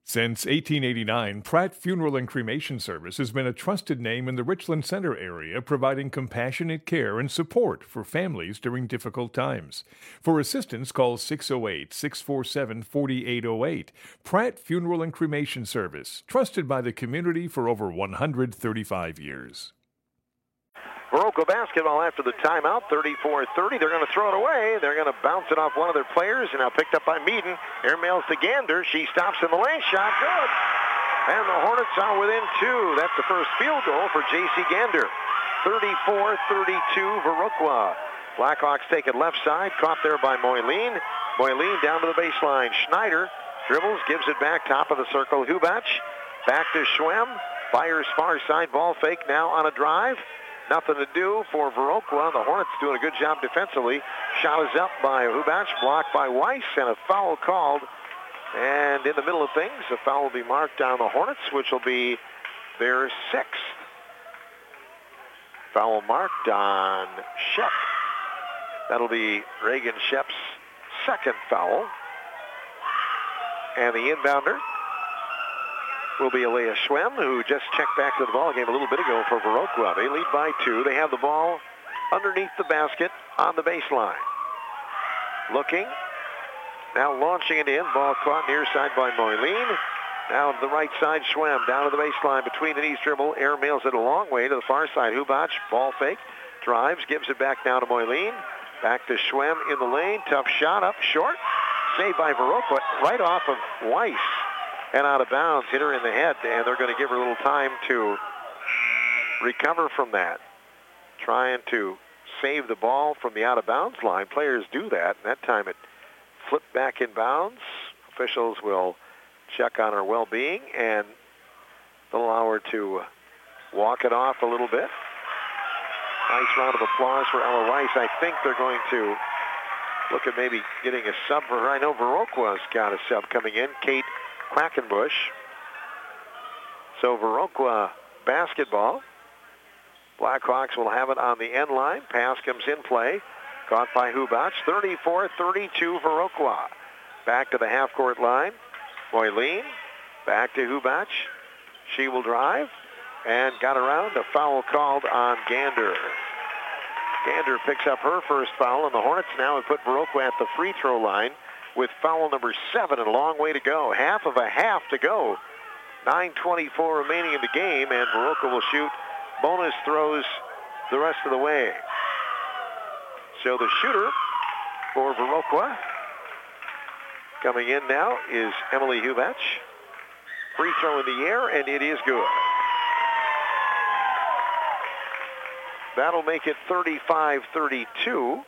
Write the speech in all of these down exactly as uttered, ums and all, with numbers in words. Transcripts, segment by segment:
Since eighteen eighty-nine, Pratt Funeral and Cremation Service has been a trusted name in the Richland Center area, providing compassionate care and support for families during difficult times. For assistance, call six oh eight, six four seven, four eight oh eight. Pratt Funeral and Cremation Service, trusted by the community for over one hundred thirty-five years. Viroqua basketball after the timeout, thirty-four thirty. They're going to throw it away. They're going to bounce it off one of their players, and now picked up by Meaden. Airmails to Gander. She stops in the lane. Shot good. And the Hornets are within two. That's the first field goal for J C Gander. thirty-four thirty-two, Viroqua. Blackhawks take it left side. Caught there by Moyleen. Moyleen down to the baseline. Schneider dribbles, gives it back, top of the circle. Hubach back to Schwem. Fires far side. Ball fake now on a drive. Nothing to do for Viroqua. The Hornets doing a good job defensively. Shot is up by Hubach, blocked by Weiss, and a foul called. And in the middle of things, a foul will be marked on the Hornets, which will be their sixth. Foul marked on Shep. That'll be Reagan Shep's second foul. And the inbounder will be Alea Schwem, who just checked back to the ball game a little bit ago for Viroqua. They lead by two. They have the ball underneath the basket on the baseline. Looking. Now launching it in. Ball caught near side by Moyleen. Now to the right side, Schwem down to the baseline. Between the knees dribble. Air mails it a long way to the far side. Hubach, ball fake. Drives, gives it back now to Moyleen. Back to Schwem in the lane. Tough shot up short. Saved by Viroqua right off of Weiss. And out of bounds, hit her in the head, and they're going to give her a little time to recover from that. Trying to save the ball from the out-of-bounds line. Players do that, and that time it flipped back in bounds. Officials will check on her well-being, and they'll allow her to walk it off a little bit. Nice round of applause for Ella Weiss. I think they're going to look at maybe getting a sub for her. I know Viroqua's got a sub coming in. Kate Quackenbush. So Viroqua basketball. Blackhawks will have it on the end line. Pass comes in play. Caught by Hubach. thirty-four thirty-two Viroqua. Back to the half-court line. Moyleen. Back to Hubach. She will drive. And got around. A foul called on Gander. Gander picks up her first foul. And the Hornets now have put Viroqua at the free throw line with foul number seven and a long way to go. Half of a half to go. nine twenty-four remaining in the game, and Viroqua will shoot bonus throws the rest of the way. So the shooter for Viroqua coming in now is Emily Hubach. Free throw in the air, and it is good. That'll make it thirty-five thirty-two.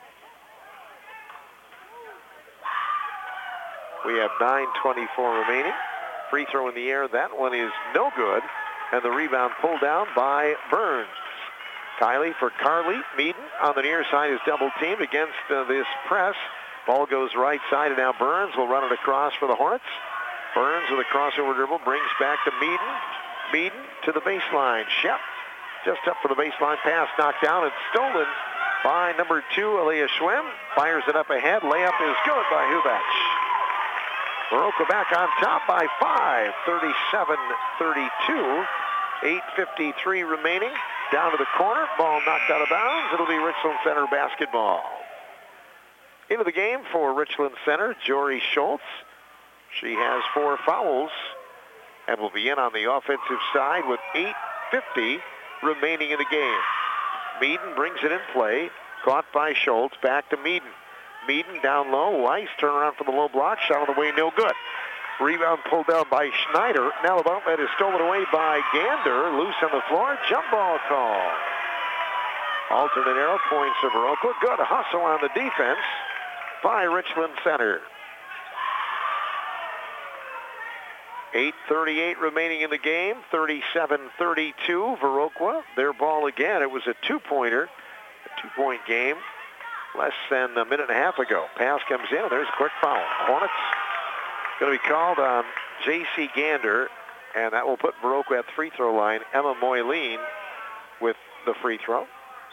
We have nine twenty-four remaining. Free throw in the air. That one is no good. And the rebound pulled down by Burns. Kylie for Carly. Meaden on the near side is double teamed against uh, this press. Ball goes right side, and now Burns will run it across for the Hornets. Burns with a crossover dribble brings back to Meaden. Meaden to the baseline. Shep just up for the baseline pass. Knocked down and stolen by number two, Alea Schwem. Fires it up ahead. Layup is good by Hubach. Viroqua back on top by five, thirty-seven thirty-two. eight fifty-three remaining. Down to the corner. Ball knocked out of bounds. It'll be Richland Center basketball. Into the game for Richland Center, Jory Schultz. She has four fouls and will be in on the offensive side with eight fifty remaining in the game. Meaden brings it in play. Caught by Schultz. Back to Meaden. Meaden down low. Weiss turn around for the low block. Shot on the way, no good. Rebound pulled down by Schneider. Now the ball is stolen away by Gander. Loose on the floor. Jump ball call. Alternate arrow points of Viroqua. Good hustle on the defense by Richland Center. eight thirty-eight remaining in the game. thirty-seven thirty-two. Viroqua. Their ball again. It was a two-pointer. A two-point game. Less than a minute and a half ago. Pass comes in. There's a quick foul. Hornets going to be called on J C Gander, and that will put Viroqua at the free throw line. Emma Moyleen with the free throw.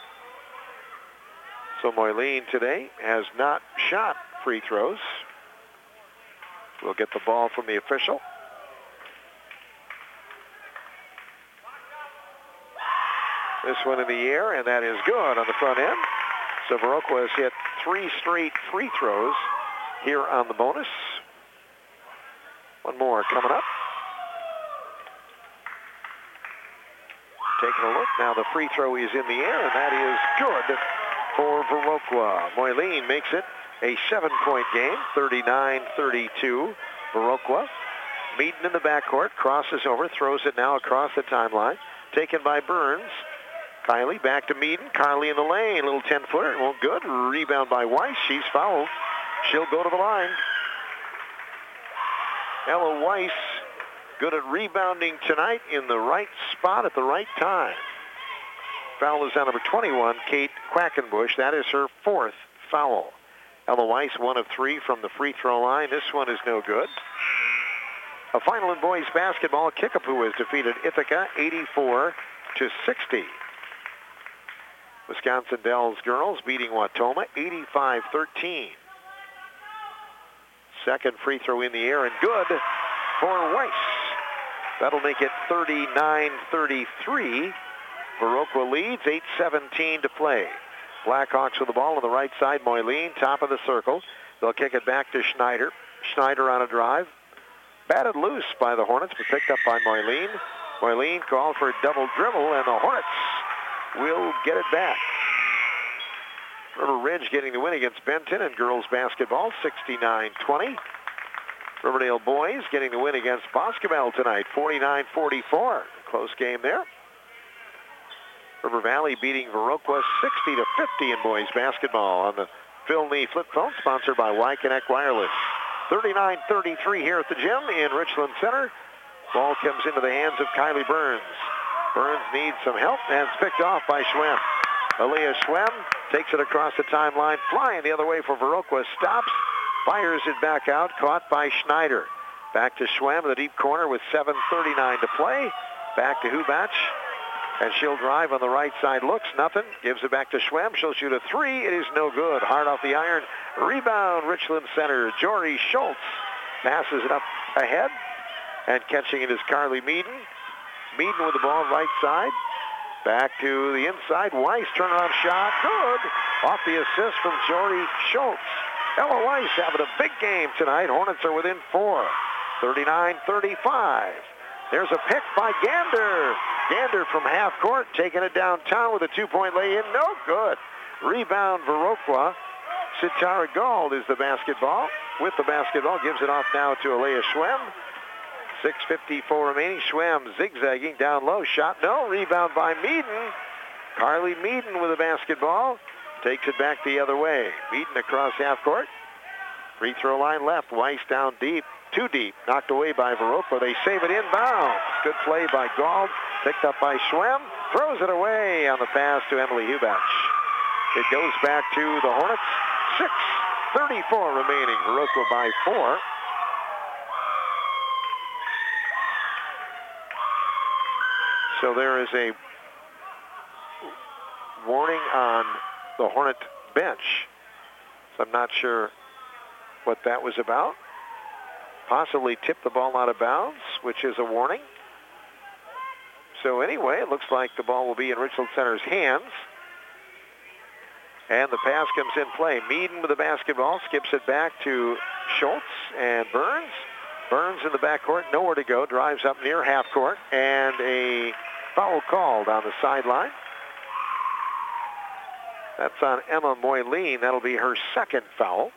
So Moyleen today has not shot free throws. We'll get the ball from the official. This one in the air, and that is good on the front end. So Viroqua has hit three straight free throws here on the bonus. One more coming up. Taking a look. Now the free throw is in the air, and that is good for Viroqua. Moyleen makes it a seven-point game, thirty-nine thirty-two. Viroqua. Meaden in the backcourt, crosses over, throws it now across the timeline. Taken by Burns. Kylie back to Meaden. Carly in the lane, little ten-footer, it won't good. Rebound by Weiss. She's fouled. She'll go to the line. Ella Weiss, good at rebounding tonight in the right spot at the right time. Foul is on number twenty-one, Kate Quackenbush. That is her fourth foul. Ella Weiss, one of three from the free throw line. This one is no good. A final in boys basketball, Kickapoo has defeated Ithaca eighty-four to sixty. Wisconsin Dells girls beating Wautoma eighty-five thirteen. Second free throw in the air and good for Weiss. That'll make it thirty-nine thirty-three. Viroqua leads, eight seventeen to play. Blackhawks with the ball on the right side. Moyleen, top of the circle. They'll kick it back to Schneider. Schneider on a drive. Batted loose by the Hornets, but picked up by Moyleen. Moyleen called for a double dribble, and the Hornets will get it back. River Ridge getting the win against Benton in girls basketball, sixty-nine twenty. Riverdale boys getting the win against Boscobel tonight, forty-nine forty-four. Close game there. River Valley beating Viroqua sixty to fifty in boys basketball on the Phil Nee flip phone, sponsored by Y-Connect Wireless. thirty-nine thirty-three here at the gym in Richland Center. Ball comes into the hands of Kylie Burns. Burns needs some help, and it's picked off by Schwem. Aaliyah Schwem takes it across the timeline, flying the other way for Viroqua. Stops, fires it back out, caught by Schneider. Back to Schwem in the deep corner with seven thirty-nine to play. Back to Hubach, and she'll drive on the right side. Looks, nothing. Gives it back to Schwem. She'll shoot a three. It is no good. Hard off the iron. Rebound, Richland Center. Jory Schultz passes it up ahead, and catching it is Carly Meaden. Meaden with the ball right side. Back to the inside. Weiss, turnaround shot. Good. Off the assist from Jory Schultz. Ella Weiss having a big game tonight. Hornets are within four. thirty-nine thirty-five. There's a pick by Gander. Gander from half court, taking it downtown with a two-point lay-in. No good. Rebound, Viroqua. Sitara Gold is the basketball. With the basketball, gives it off now to Aaliyah Schwem. six fifty-four remaining. Schwem zigzagging down low. Shot no. Rebound by Meaden. Carly Meaden with the basketball. Takes it back the other way. Meaden across half court. Free throw line left. Weiss down deep. Too deep. Knocked away by Viroqua. They save it inbounds. Good play by Gold. Picked up by Schwem. Throws it away on the pass to Emily Hubach. It goes back to the Hornets. six thirty-four remaining. Viroqua by four. So there is a warning on the Hornet bench. So I'm not sure what that was about. Possibly tipped the ball out of bounds, which is a warning. So anyway, it looks like the ball will be in Richland Center's hands. And the pass comes in play. Meaden with the basketball, skips it back to Schultz and Burns. Burns in the backcourt, nowhere to go, drives up near half court, and a foul called on the sideline. That's on Emma Moyleen. That'll be her second foul.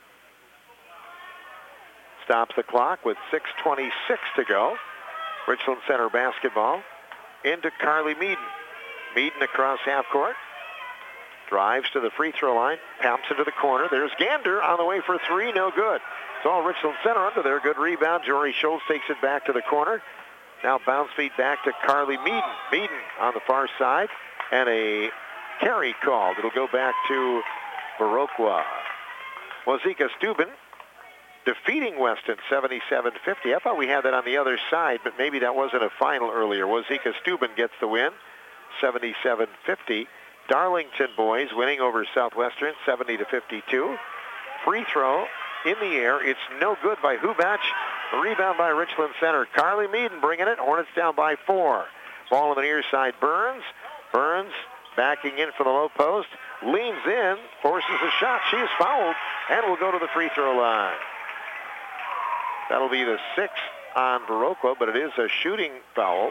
Stops the clock with six twenty-six to go. Richland Center basketball into Carly Meaden. Meaden across half court. Drives to the free throw line. Pumps into the corner. There's Gander on the way for three. No good. It's all Richland Center under there. Good rebound. Jory Schultz takes it back to the corner. Now bounce feed back to Carly Meaden. Meaden on the far side. And a carry called. It'll go back to Viroqua. Wazika Steuben defeating Weston seventy-seven fifty. I thought we had that on the other side, but maybe that wasn't a final earlier. Wazika Steuben gets the win, seventy-seven fifty. Darlington boys winning over Southwestern, seventy to fifty-two. Free throw in the air. It's no good by Hubach. The rebound by Richland Center. Carly Meaden bringing it. Hornets down by four. Ball on the near side. Burns Burns backing in for the low post, leans in, forces a shot. She is fouled and will go to the free throw line. That'll be the sixth on Viroqua, but it is a shooting foul.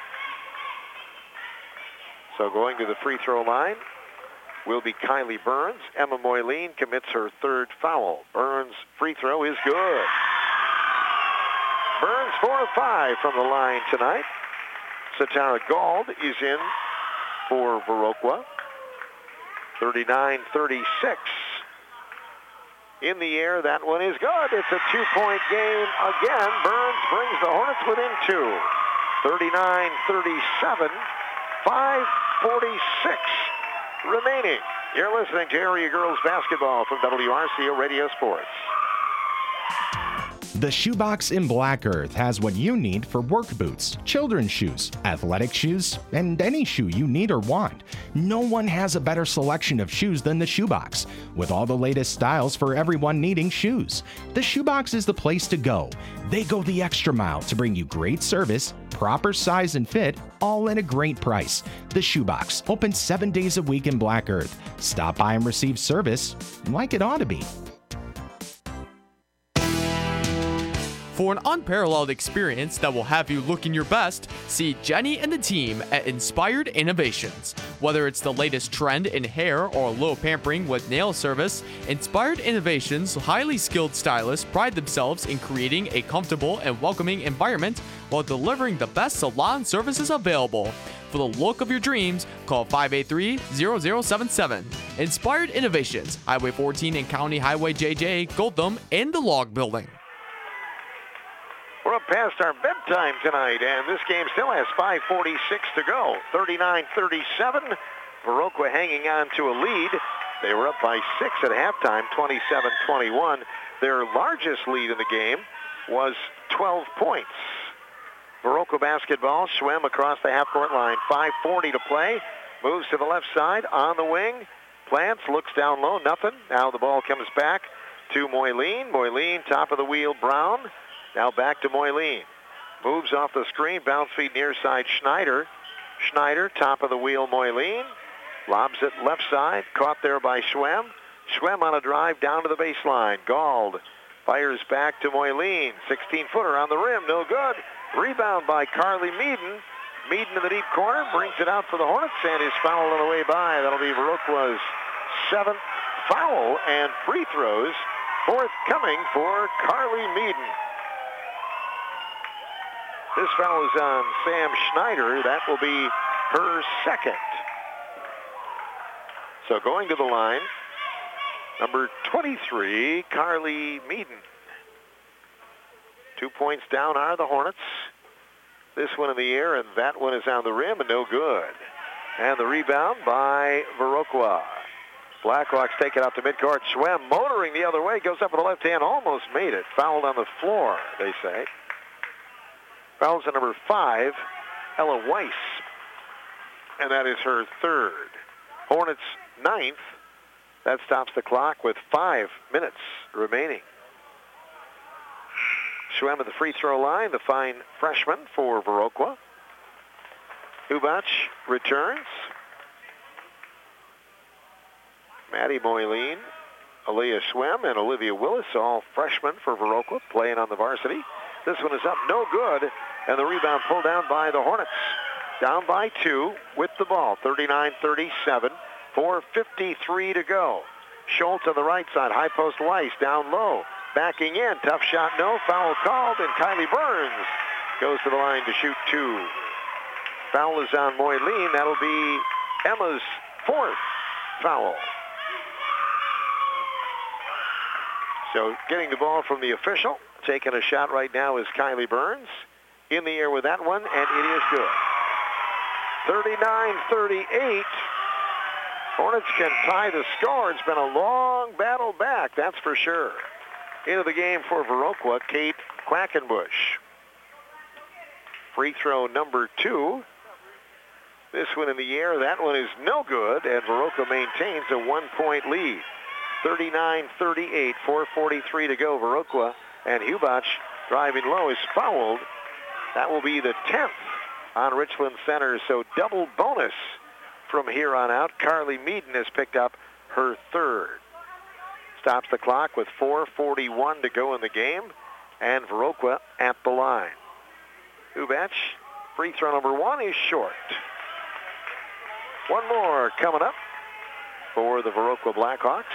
So going to the free throw line will be Kylie Burns. Emma Moyleen commits her third foul. Burns' free throw is good. Burns four of five from the line tonight. Satara Gald is in for Viroqua. thirty-nine thirty-six. In the air, that one is good. It's a two-point game again. Burns brings the Hornets within two. thirty-nine thirty-seven. five forty-six remaining. You're listening to Area Girls Basketball from W R C O Radio Sports. The Shoebox in Black Earth has what you need for work boots, children's shoes, athletic shoes, and any shoe you need or want. No one has a better selection of shoes than the Shoebox, with all the latest styles for everyone needing shoes. The Shoebox is the place to go. They go the extra mile to bring you great service, proper size and fit, all at a great price. The Shoebox, open seven days a week in Black Earth. Stop by and receive service like it ought to be. For an unparalleled experience that will have you looking your best, see Jenny and the team at Inspired Innovations. Whether it's the latest trend in hair or a little pampering with nail service, Inspired Innovations' highly skilled stylists pride themselves in creating a comfortable and welcoming environment while delivering the best salon services available. For the look of your dreams, call five eight three, zero zero seven seven. Inspired Innovations, Highway fourteen and County Highway J J, Goldtham, in the Log Building. We're up past our bedtime tonight, and this game still has five forty-six to go. thirty-nine thirty-seven. Viroqua hanging on to a lead. They were up by six at halftime, twenty-seven twenty-one. Their largest lead in the game was twelve points. Viroqua basketball, Schwem across the half-court line. five forty to play. Moves to the left side, on the wing. Plants, looks down low, nothing. Now the ball comes back to Moyleen. Moyleen, top of the wheel, Brown. Now back to Moyleen. Moves off the screen, bounce feed near side Schneider. Schneider, top of the wheel, Moyleen. Lobs it left side, caught there by Schwem. Schwem on a drive down to the baseline. Gald fires back to Moyleen. sixteen-footer on the rim, no good. Rebound by Carly Meaden. Meaden in the deep corner, brings it out for the Hornets, and is fouled on the way by. That'll be Viroqua's seventh foul, and free throws forthcoming for Carly Meaden. This foul is on Sam Schneider. That will be her second. So going to the line, number twenty-three, Carly Meaden. Two points down are the Hornets. This one in the air, and that one is on the rim, and no good. And the rebound by Viroqua. Blackhawks take it out to midcourt. Schwem motoring the other way, goes up with the left hand, almost made it. Fouled on the floor, they say. Fouls on number five, Ella Weiss. And that is her third. Hornets ninth. That stops the clock with five minutes remaining. Schwem at the free throw line, the fine freshman for Viroqua. Hubac returns. Maddie Moyleen, Aaliyah Schwem, and Olivia Willis, all freshmen for Viroqua, playing on the varsity. This one is up, no good, and the rebound pulled down by the Hornets. Down by two with the ball, thirty-nine thirty-seven, four fifty-three to go. Schultz on the right side, high post Weiss, down low, backing in, tough shot, no, foul called, and Kylie Burns goes to the line to shoot two. Foul is on Moyleen, that'll be Emma's fourth foul. So getting the ball from the official. Taking a shot right now is Kylie Burns. In the air with that one, and it is good. thirty-nine thirty-eight. Hornets can tie the score. It's been a long battle back, that's for sure. Into the game for Viroqua, Kate Quackenbush. Free throw number two. This one in the air, that one is no good, and Viroqua maintains a one-point lead. thirty-nine thirty-eight, four forty-three to go. Viroqua, and Hubac driving low is fouled. That will be the tenth on Richland Center, so double bonus from here on out. Carly Meaden has picked up her third. Stops the clock with four forty-one to go in the game, and Viroqua at the line. Hubach, free throw number one is short. One more coming up for the Viroqua Blackhawks.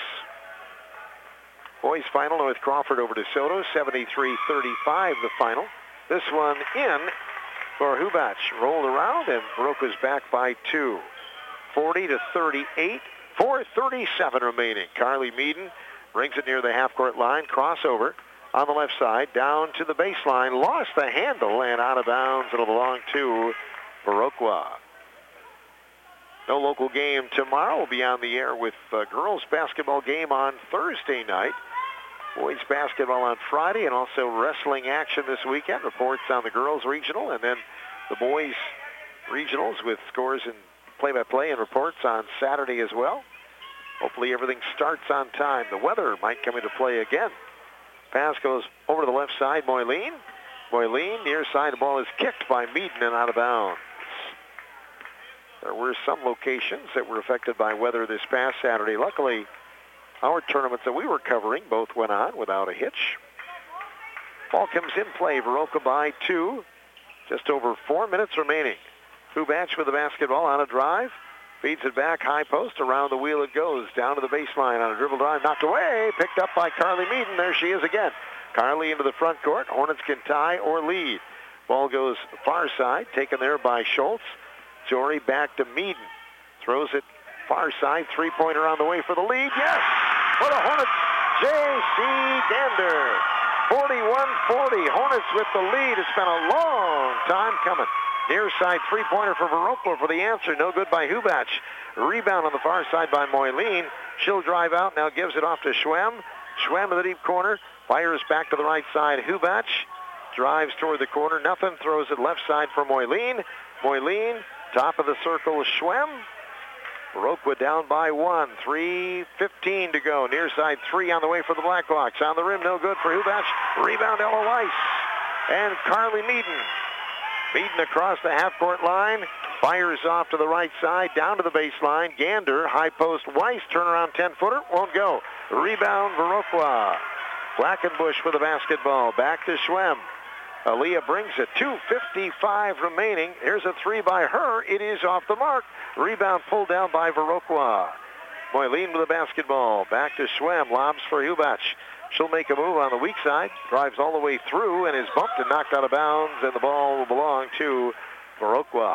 Boys final, North Crawford over DeSoto, seventy-three thirty-five the final. This one in for Hubach. Rolled around, and Viroqua's back by two. forty to thirty-eight, four thirty-seven remaining. Carly Meaden brings it near the half-court line. Crossover on the left side, down to the baseline. Lost the handle, and out of bounds. It'll belong to Viroqua. No local game tomorrow. We'll be on the air with uh, girls basketball game on Thursday night. Boys basketball on Friday, and also wrestling action this weekend. Reports on the girls regional, and then the boys regionals with scores and play-by-play and reports on Saturday as well. Hopefully everything starts on time. The weather might come into play again. Pass goes over to the left side. Moyleen. Moyleen, near side. The ball is kicked by Meaden and out of bounds. There were some locations that were affected by weather this past Saturday. Luckily, our tournaments that we were covering both went on without a hitch. Ball comes in play. Viroqua by two. Just over four minutes remaining. Hubach with the basketball on a drive. Feeds it back, high post. Around the wheel it goes. Down to the baseline on a dribble drive. Knocked away. Picked up by Carly Meaden. There she is again. Carly into the front court. Hornets can tie or lead. Ball goes far side. Taken there by Schultz. Jory back to Meaden. Throws it far side. Three-pointer on the way for the lead. Yes! For the Hornets, J C Gander. forty-one forty. Hornets with the lead. It's been a long time coming. Near side three-pointer for Viroqua for the answer. No good by Hubach. Rebound on the far side by Moyleen. She'll drive out. Now gives it off to Schwem. Schwem in the deep corner. Fires back to the right side. Hubach drives toward the corner. Nothing. Throws it left side for Moyleen. Moyleen, top of the circle, Schwem. Viroqua down by one. three fifteen to go. Near side three on the way for the Blackhawks. On the rim, no good for Hubach. Rebound, Ella Weiss. And Carly Meaden. Meaden across the half-court line. Fires off to the right side, down to the baseline. Gander, high post, Weiss, turnaround ten-footer, won't go. Rebound, Viroqua. Blackenbush with the basketball. Back to Schwem. Aaliyah brings it. two fifty-five remaining. Here's a three by her. It is off the mark. Rebound pulled down by Viroqua. Moyleen with the basketball. Back to Schwem. Lobs for Hubach. She'll make a move on the weak side. Drives all the way through and is bumped and knocked out of bounds. And the ball will belong to Viroqua.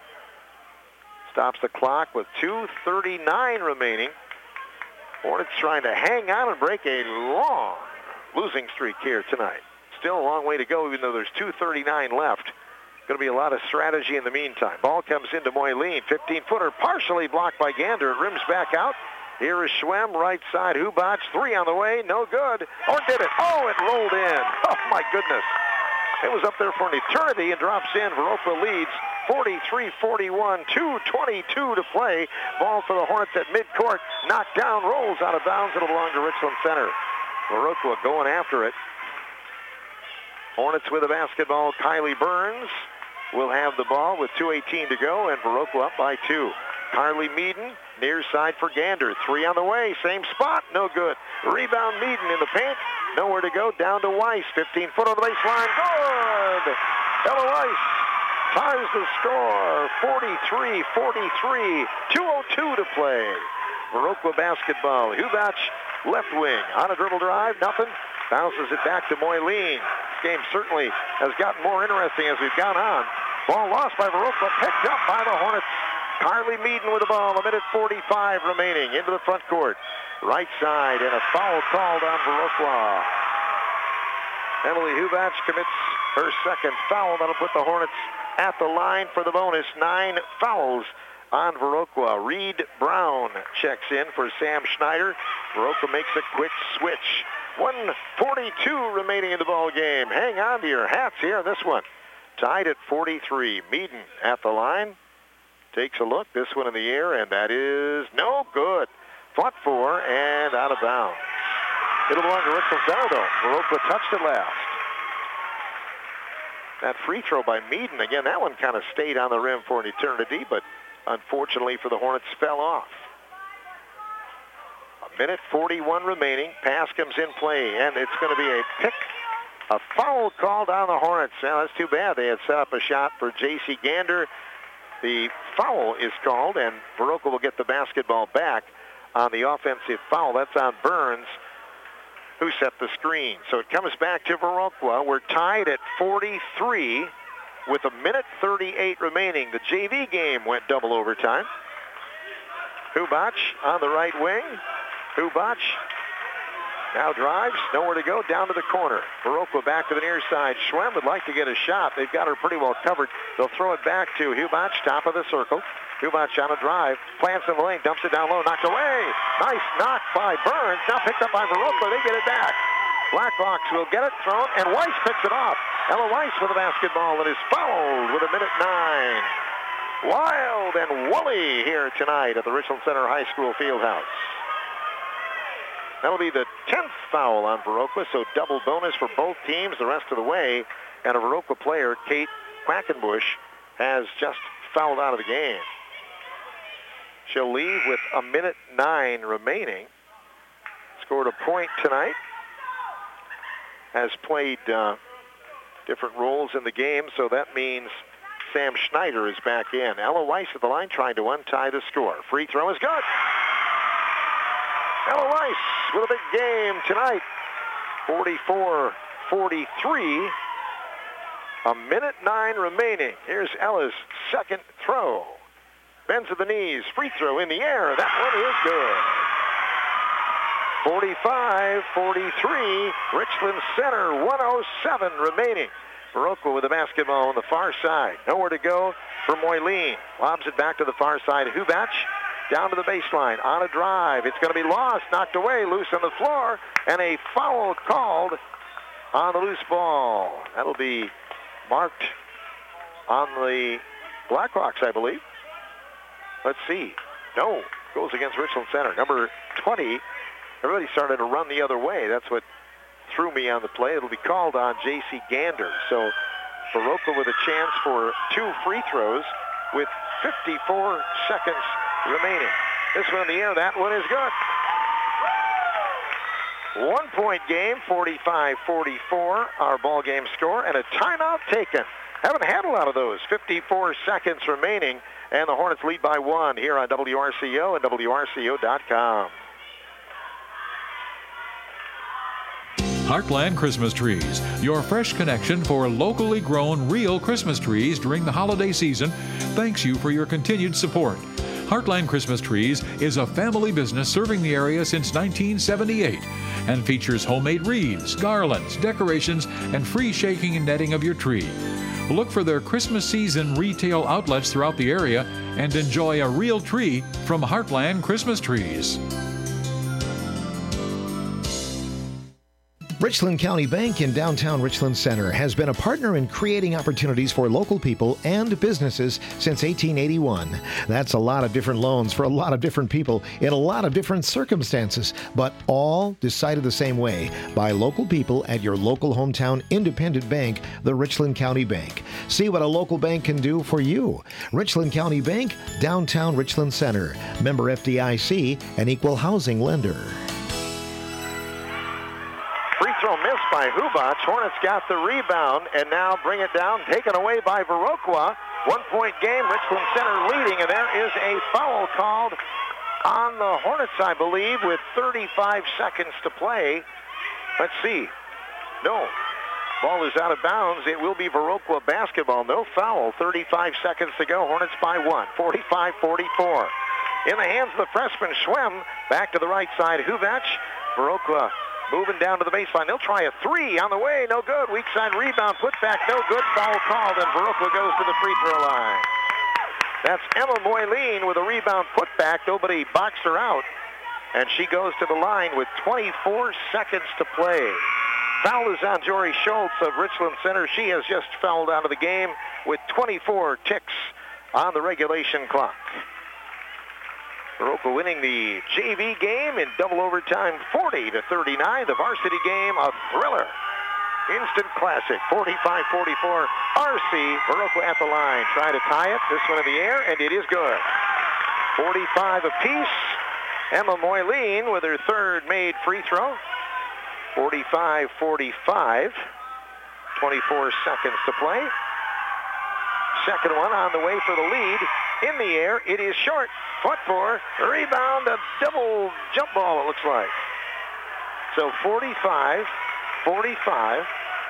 Stops the clock with two thirty-nine remaining. Hornets trying to hang on and break a long losing streak here tonight. Still a long way to go, even though there's two thirty-nine left. Going to be a lot of strategy in the meantime. Ball comes into Moyleen. fifteen-footer partially blocked by Gander. It rims back out. Here is Schwem, right side. Hubach, three on the way. No good. Or did it? Oh, it rolled in. Oh, my goodness. It was up there for an eternity and drops in. Viroqua leads forty-three forty-one. two twenty-two to play. Ball for the Hornets at midcourt. Knocked down, rolls out of bounds. It'll belong to Richland Center. Viroqua going after it. Hornets with the basketball. Kylie Burns will have the ball with two eighteen to go, and Viroqua up by two. Carly Meaden, near side for Gander. Three on the way, same spot, no good. Rebound Meaden in the paint, nowhere to go, down to Weiss. fifteen foot on the baseline, good! Ella Weiss ties the score, forty-three forty-three, two oh two to play. Viroqua basketball. Hubach, left wing, on a dribble drive, nothing. Bounces it back to Moyleen. This game certainly has gotten more interesting as we've gone on. Ball lost by Viroqua, picked up by the Hornets. Carly Meaden with the ball, a minute forty-five remaining, into the front court. Right side, and a foul called on Viroqua. Emily Hubach commits her second foul. That'll put the Hornets at the line for the bonus. Nine fouls on Viroqua. Reed Brown checks in for Sam Schneider. Viroqua makes a quick switch. one forty-two remaining in the ball game. Hang on to your hats here on this one. Tied at forty-three. Meaden at the line. Takes a look. This one in the air, and that is no good. Fought for and out of bounds. It'll belong to Richland Center, though. Viroqua touched it last. That free throw by Meaden, again, that one kind of stayed on the rim for an eternity, but unfortunately for the Hornets, fell off. A minute forty-one remaining. Pass comes in play, and it's going to be a pick. A foul called on the Hornets. Now, that's too bad. They had set up a shot for J C Gander. The foul is called, and Viroqua will get the basketball back on the offensive foul. That's on Burns, who set the screen. So it comes back to Viroqua. We're tied at forty-three with a minute thirty-eight remaining. The J V game went double overtime. Hubac on the right wing. Hubac now drives, nowhere to go, down to the corner. Viroqua back to the near side. Schwem would like to get a shot. They've got her pretty well covered. They'll throw it back to Hubac, top of the circle. Hubac on a drive, plants in the lane, dumps it down low, knocked away. Nice knock by Burns, now picked up by Viroqua. They get it back. Blackhawks will get it thrown, and Weiss picks it off. Ella Weiss with the basketball and is fouled with a minute nine. Wild and woolly here tonight at the Richland Center High School Fieldhouse. That'll be the tenth foul on Viroqua, so double bonus for both teams the rest of the way. And a Viroqua player, Kate Quackenbush, has just fouled out of the game. She'll leave with a minute nine remaining. Scored a point tonight. Has played uh, different roles in the game, so that means Sam Schneider is back in. Ella Weiss at the line trying to untie the score. Free throw is good. Ella Weiss with a big game tonight. forty-four forty-three. A minute nine remaining. Here's Ella's second throw. Bends at the knees. Free throw in the air. That one is good. forty-five forty-three. Richland Center, one oh seven remaining. Viroqua with the basketball on the far side. Nowhere to go for Moyleen. Lobs it back to the far side. Hubac down to the baseline on a drive. It's going to be lost, knocked away, loose on the floor, and a foul called on the loose ball. That'll be marked on the Blackhawks, I believe. Let's see. No, goes against Richland Center. Number twenty. Everybody started to run the other way. That's what threw me on the play. It'll be called on J C Gander. So Viroqua with a chance for two free throws with fifty-four seconds remaining. This one in the air. That one is good. One-point game, forty-five forty-four, our ball game score, and a timeout taken. Haven't had a lot of those. fifty-four seconds remaining, and the Hornets lead by one here on W R C O and W R C O dot com. Heartland Christmas Trees, your fresh connection for locally grown real Christmas trees during the holiday season. Thanks you for your continued support. Heartland Christmas Trees is a family business serving the area since nineteen seventy-eight and features homemade wreaths, garlands, decorations, and free shaking and netting of your tree. Look for their Christmas season retail outlets throughout the area and enjoy a real tree from Heartland Christmas Trees. Richland County Bank in downtown Richland Center has been a partner in creating opportunities for local people and businesses since eighteen eighty-one. That's a lot of different loans for a lot of different people in a lot of different circumstances, but all decided the same way by local people at your local hometown independent bank, the Richland County Bank. See what a local bank can do for you. Richland County Bank, downtown Richland Center. Member F D I C, an equal housing lender. Throw missed by Hubac. Hornets got the rebound and now bring it down, taken away by Viroqua. One-point game, Richland Center leading, and there is a foul called on the Hornets, I believe, with thirty-five seconds to play. Let's see. No. Ball is out of bounds. It will be Viroqua basketball. No foul. thirty-five seconds to go. Hornets by one. forty-five forty-four. In the hands of the freshman Schwem. Back to the right side. Hubac. Viroqua moving down to the baseline. They'll try a three on the way. No good. Weak side rebound. Put back. No good. Foul called, and Viroqua goes to the free throw line. That's Emma Moyleen with a rebound put back. Nobody boxed her out, and she goes to the line with twenty-four seconds to play. Foul is on Jory Schultz of Richland Center. She has just fouled out of the game with twenty-four ticks on the regulation clock. Viroqua winning the J V game in double overtime, forty to thirty-nine. The varsity game, a thriller. Instant classic, forty-five forty-four. R C, Viroqua at the line. Try to tie it. This one in the air, and it is good. forty-five apiece. Emma Moyleen with her third made free throw. forty-five forty-five. twenty-four seconds to play. Second one on the way for the lead. In the air, it is short. Fought for. Rebound, a double jump ball, it looks like. So forty-five forty-five.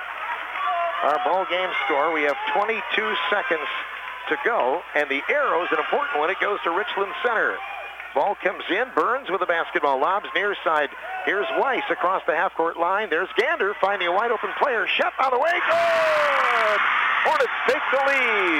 Our ball game score. We have twenty-two seconds to go, and the arrow's an important one. It goes to Richland Center. Ball comes in. Burns with the basketball. Lobs near side. Here's Weiss across the half-court line. There's Gander finding a wide-open player. Shep on the way. Good! Hornets take the lead.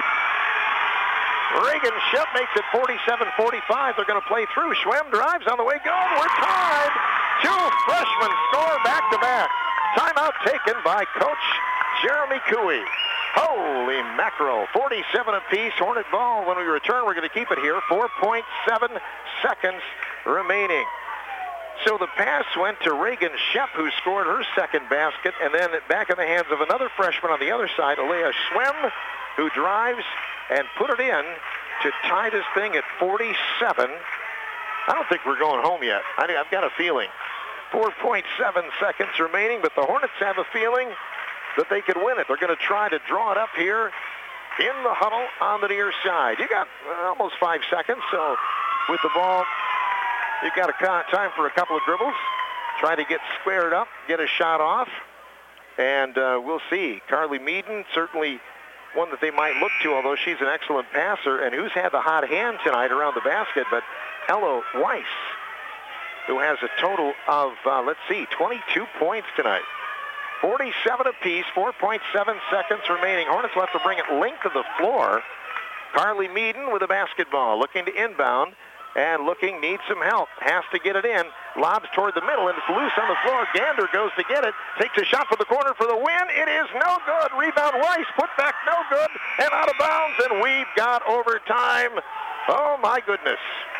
Reagan Shep makes it forty-seven forty-five. They're going to play through. Schwem drives on the way. Good. We're tied. Two freshmen score back-to-back. Timeout taken by Coach Jeremy Cooey. Holy mackerel. forty-seven apiece. Hornet ball. When we return, we're going to keep it here. four point seven seconds remaining. So the pass went to Reagan Shep, who scored her second basket, and then back in the hands of another freshman on the other side, Alea Schwem, who drives and put it in to tie this thing at forty-seven. I don't think we're going home yet. I, I've got a feeling. four point seven seconds remaining, but the Hornets have a feeling that they could win it. They're going to try to draw it up here in the huddle on the near side. You got uh, almost five seconds, so with the ball, you've got a time for a couple of dribbles. Try to get squared up, get a shot off, and uh, we'll see. Carly Meaden, certainly one that they might look to, although she's an excellent passer, and who's had the hot hand tonight around the basket, but Ella Weiss, who has a total of, uh, let's see, twenty-two points tonight. forty-seven apiece, four point seven seconds remaining. Hornets will have to bring it length of the floor. Carly Meaden with a basketball, looking to inbound, and looking, needs some help. Has to get it in. Lobs toward the middle, and it's loose on the floor. Gander goes to get it. Takes a shot for the corner for the win. It is no good. Rebound Weiss. Put back no good. And out of bounds, and we've got overtime. Oh, my goodness.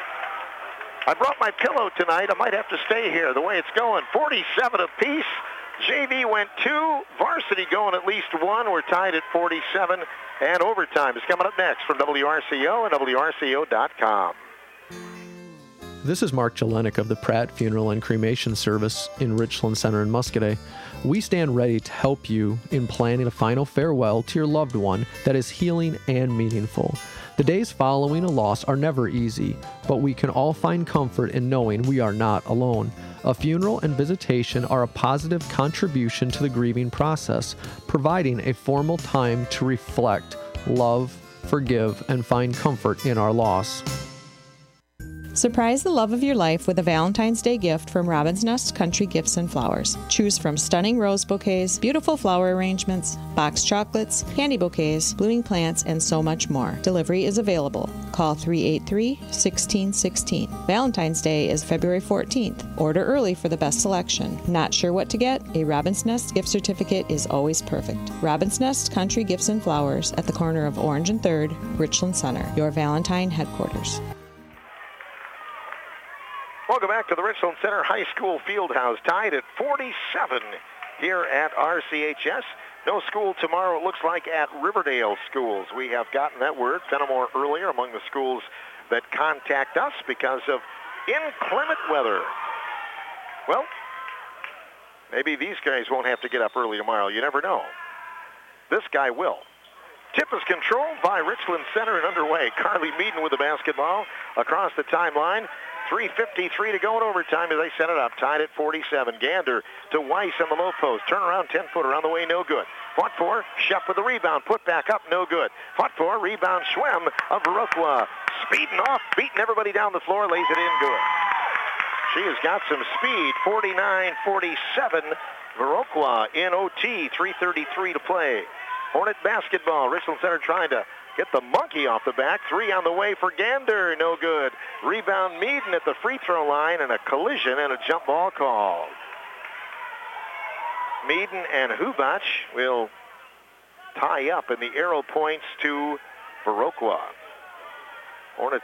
I brought my pillow tonight. I might have to stay here the way it's going. forty-seven apiece. J V went two. Varsity going at least one. We're tied at forty-seven. And overtime is coming up next from W R C O and W R C O dot com. This is Mark Jelenik of the Pratt Funeral and Cremation Service in Richland Center in Muscoda. We stand ready to help you in planning a final farewell to your loved one that is healing and meaningful. The days following a loss are never easy, but we can all find comfort in knowing we are not alone. A funeral and visitation are a positive contribution to the grieving process, providing a formal time to reflect, love, forgive, and find comfort in our loss. Surprise the love of your life with a Valentine's Day gift from Robin's Nest Country Gifts and Flowers. Choose from stunning rose bouquets, beautiful flower arrangements, box chocolates, candy bouquets, blooming plants, and so much more. Delivery is available. Call three eight three, one six one six. Valentine's Day is February fourteenth. Order early for the best selection. Not sure what to get? A Robin's Nest gift certificate is always perfect. Robin's Nest Country Gifts and Flowers at the corner of Orange and third, Richland Center, your Valentine headquarters. Welcome back to the Richland Center High School Fieldhouse, tied at forty-seven here at R C H S. No school tomorrow, it looks like, at Riverdale schools. We have gotten that word, Fenimore earlier, among the schools that contact us because of inclement weather. Well, maybe these guys won't have to get up early tomorrow. You never know. This guy will. Tip is controlled by Richland Center and underway. Carly Meaden with the basketball across the timeline. three fifty-three to go in overtime as they set it up. Tied at forty-seven. Gander to Weiss on the low post. Turnaround ten-footer on the way, no good. Fought for. Shep with the rebound. Put back up, no good. Fought for. Rebound Schwem of Viroqua. Speeding off, beating everybody down the floor. Lays it in good. She has got some speed. forty-nine forty-seven. Viroqua in O T. three thirty-three to play. Hornet basketball. Richland Center trying to get the monkey off the back. Three on the way for Gander. No good. Rebound Meaden at the free throw line, and a collision and a jump ball called. Meaden and Hubach will tie up, and the arrow points to Viroqua. Hornets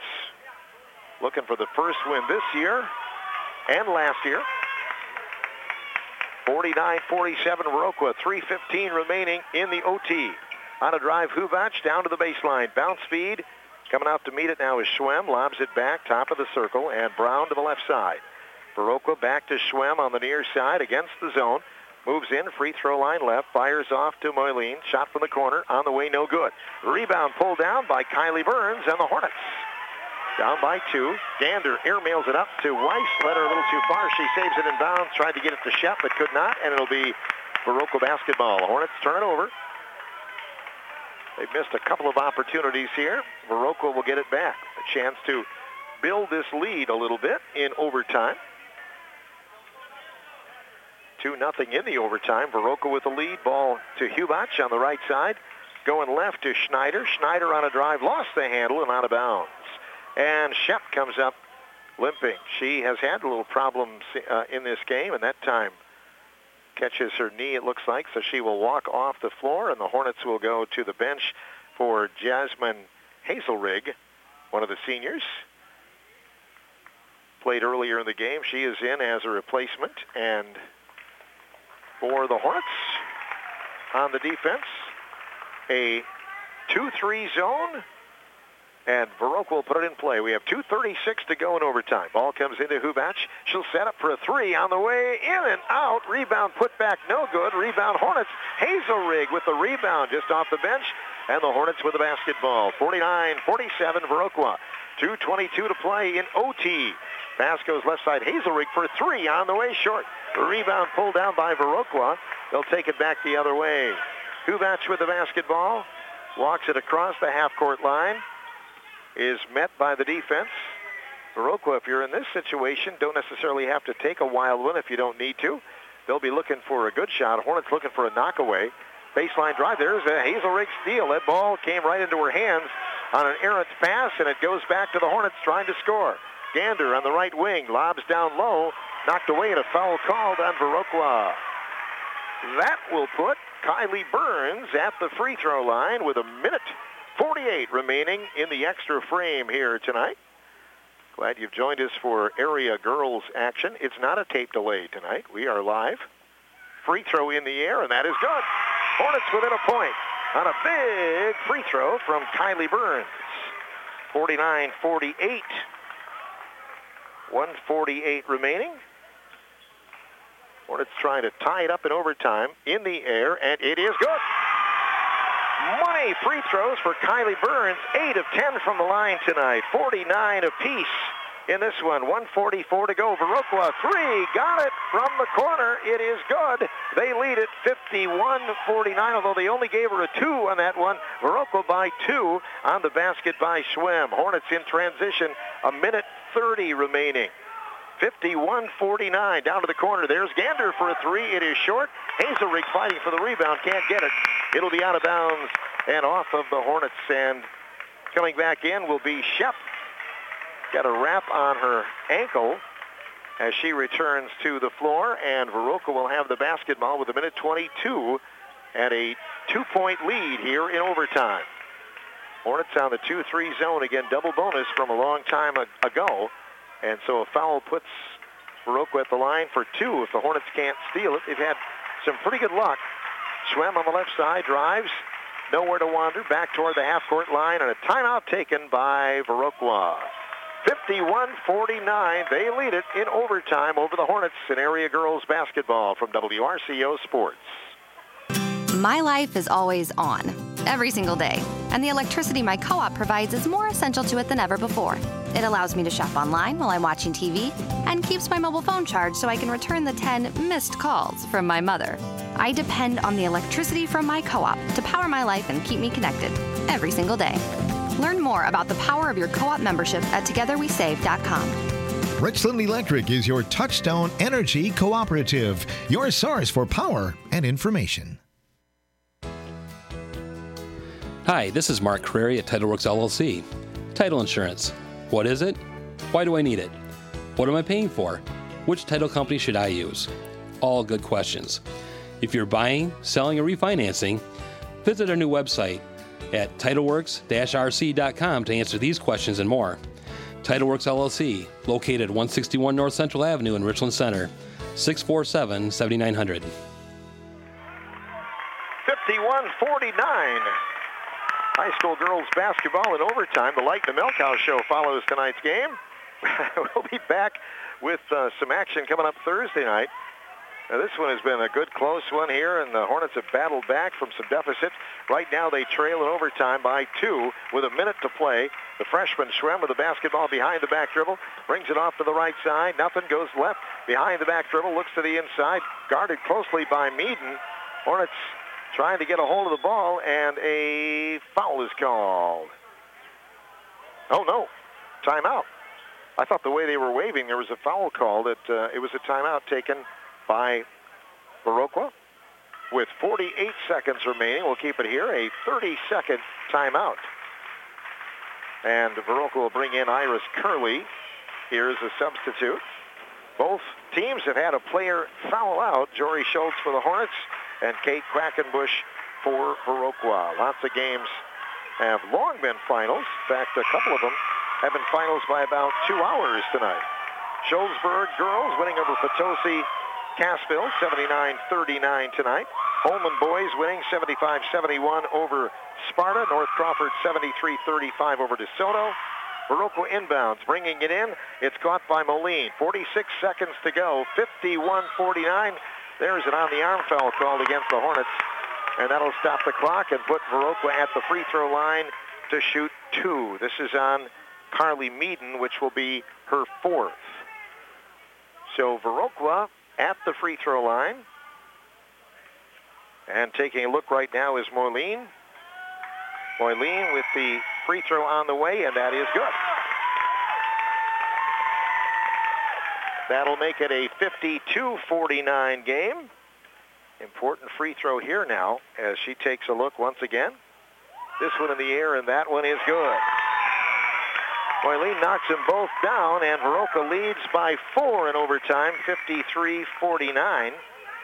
looking for the first win this year and last year. forty-nine forty-seven Viroqua, three fifteen remaining in the O T. On a drive, Huvac down to the baseline. Bounce speed. Coming out to meet it now is Schwem. Lobs it back, top of the circle, and Brown to the left side. Viroqua back to Schwem on the near side against the zone. Moves in, free throw line left, fires off to Moyleen. Shot from the corner, on the way, no good. Rebound pulled down by Kylie Burns and the Hornets. Down by two. Gander airmails it up to Weiss. Led her a little too far. She saves it in bounds. Tried to get it to Shep, but could not, and it'll be Viroqua basketball. The Hornets turn it over. They've missed a couple of opportunities here. Viroqua will get it back. A chance to build this lead a little bit in overtime. two nothing in the overtime. Viroqua with the lead. Ball to Huvac on the right side. Going left to Schneider. Schneider on a drive. Lost the handle and out of bounds. And Shep comes up limping. She has had a little problems uh, in this game, and that time catches her knee, it looks like, so she will walk off the floor, and the Hornets will go to the bench for Jasmine Hazelrig, one of the seniors. Played earlier in the game. She is in as a replacement, and for the Hornets on the defense, a two three zone, and Viroqua will put it in play. We have two thirty-six to go in overtime. Ball comes into Huvac. She'll set up for a three on the way, in and out. Rebound put back, no good. Rebound Hornets. Hazelrig with the rebound just off the bench, and the Hornets with the basketball. forty-nine forty-seven Viroqua. two twenty-two to play in O T. Pass goes left side. Hazelrig for three on the way, short. The rebound pulled down by Viroqua. They'll take it back the other way. Huvac with the basketball. Walks it across the half-court line. Is met by the defense. Viroqua, if you're in this situation, don't necessarily have to take a wild one if you don't need to. They'll be looking for a good shot. Hornets looking for a knockaway. Baseline drive. There's a Hazelrig steal. That ball came right into her hands on an errant pass, and it goes back to the Hornets trying to score. Gander on the right wing. Lobs down low. Knocked away, and a foul called on Viroqua. That will put Kylie Burns at the free throw line with a minute forty-eight remaining in the extra frame here tonight. Glad you've joined us for area girls action. It's not a tape delay tonight. We are live. Free throw in the air, and that is good. Hornets within a point on a big free throw from Kylie Burns. forty-nine forty-eight. one forty-eight remaining. Hornets trying to tie it up in overtime. In the air, and it is good. Money free throws for Kylie Burns. eight of ten from the line tonight. forty-nine apiece in this one. one forty-four to go. Viroqua, three. Got it from the corner. It is good. They lead it fifty-one forty-nine, although they only gave her a two on that one. Viroqua by two on the basket by Schwem. Hornets in transition. A minute thirty remaining. fifty-one forty-nine. Down to the corner. There's Gander for a three. It is short. Hazelrig fighting for the rebound. Can't get it. It'll be out of bounds and off of the Hornets. And coming back in will be Shep. Got a wrap on her ankle as she returns to the floor. And Viroqua will have the basketball with a minute twenty-two and a two-point lead here in overtime. Hornets on the two three zone. Again, double bonus from a long time ago. And so a foul puts Viroqua at the line for two if the Hornets can't steal it. They've had some pretty good luck. Schwem on the left side, drives, nowhere to wander, back toward the half-court line, and a timeout taken by Viroqua. fifty-one forty-nine, they lead it in overtime over the Hornets in area girls basketball from W R C O Sports. My life is always on, every single day, and the electricity my co-op provides is more essential to it than ever before. It allows me to shop online while I'm watching T V and keeps my mobile phone charged so I can return the ten missed calls from my mother. I depend on the electricity from my co-op to power my life and keep me connected every single day. Learn more about the power of your co-op membership at together we save dot com. Richland Electric is your Touchstone Energy Cooperative, your source for power and information. Hi, this is Mark Crary at TitleWorks L L C. Title insurance. What is it? Why do I need it? What am I paying for? Which title company should I use? All good questions. If you're buying, selling, or refinancing, visit our new website at titleworks dash r c dot com to answer these questions and more. TitleWorks L L C, located at one sixty-one North Central Avenue in Richland Center. six four seven, seven nine zero zero. fifty-one forty-nine. High school girls basketball in overtime. The Light and the Milk House Show follows tonight's game. We'll be back with uh, some action coming up Thursday night. Now, this one has been a good close one here, and the Hornets have battled back from some deficits. Right now they trail in overtime by two with a minute to play. The freshman Schwem with the basketball behind the back dribble, brings it off to the right side. Nothing, goes left behind the back dribble, looks to the inside, guarded closely by Meaden. Hornets trying to get a hold of the ball, and a foul is called. Oh, no. Timeout. I thought the way they were waving, there was a foul call. That uh, it was a timeout taken by Viroqua. With forty-eight seconds remaining, we'll keep it here, a thirty-second timeout. And Viroqua will bring in Iris Curley here as a substitute. Both teams have had a player foul out. Jory Schultz for the Hornets and Kate Quackenbush for Viroqua. Lots of games have long been finals. In fact, a couple of them have been finals by about two hours tonight. Shullsburg girls winning over Potosi Cassville, seventy-nine thirty-nine tonight. Holman boys winning seventy-five seventy-one over Sparta. North Crawford seventy-three thirty-five over DeSoto. Viroqua inbounds, bringing it in. It's caught by Moline. forty-six seconds to go, fifty-one forty-nine. There's an on-the-arm foul called against the Hornets, and that'll stop the clock and put Viroqua at the free throw line to shoot two. This is on Carly Meaden, which will be her fourth. So Viroqua at the free throw line. And taking a look right now is Moline. Moline with the free throw on the way, and that is good. That'll make it a fifty-two forty-nine game. Important free throw here now as she takes a look once again. This one in the air, and that one is good. Moline knocks them both down, and Viroqua leads by four in overtime, fifty-three forty-nine.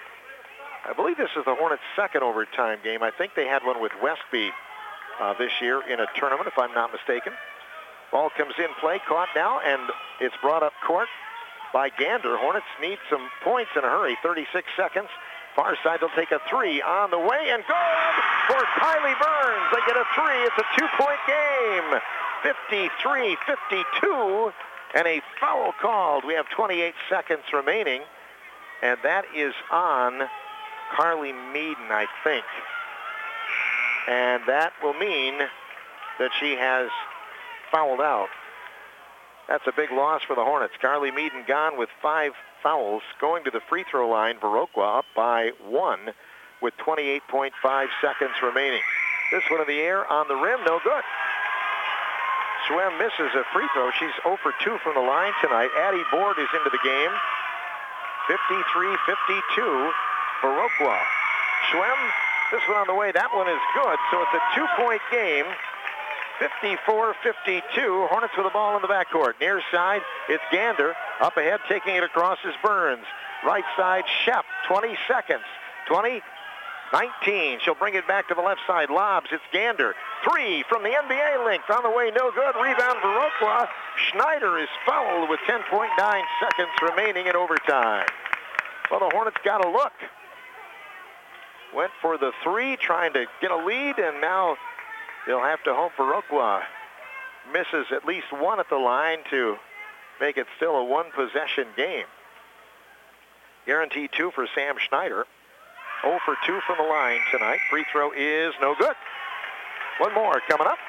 I believe this is the Hornets' second overtime game. I think they had one with Westby uh, this year in a tournament, if I'm not mistaken. Ball comes in play, caught now, and it's brought up court by Gander. Hornets need some points in a hurry, thirty-six seconds. Far side, they'll take a three on the way, and good for Kylie Burns. They get a three. It's a two-point game. fifty-three fifty-two, and a foul called. We have twenty-eight seconds remaining, and that is on Carly Meaden, I think. And that will mean that she has fouled out. That's a big loss for the Hornets. Carly Meaden gone with five fouls. Going to the free throw line, Viroqua up by one with twenty-eight point five seconds remaining. This one in the air on the rim, no good. Schwem misses a free throw. She's zero for two from the line tonight. Addie Board is into the game. fifty-three fifty-two, Viroqua. Schwem, this one on the way. That one is good. So it's a two-point game. fifty-four fifty-two. Hornets with the ball in the backcourt. Near side, it's Gander. Up ahead, taking it across is Burns. Right side, Shep. twenty seconds. twenty, nineteen. She'll bring it back to the left side. Lobs. It's Gander. Three from the N B A length. On the way, no good. Rebound for Viroqua. Schneider is fouled with ten point nine seconds remaining in overtime. Well, the Hornets got a look. Went for the three, trying to get a lead, and now they'll have to hope Viroqua misses at least one at the line to make it still a one-possession game. Guaranteed two for Sam Schneider. zero for two from the line tonight. Free throw is no good. One more coming up.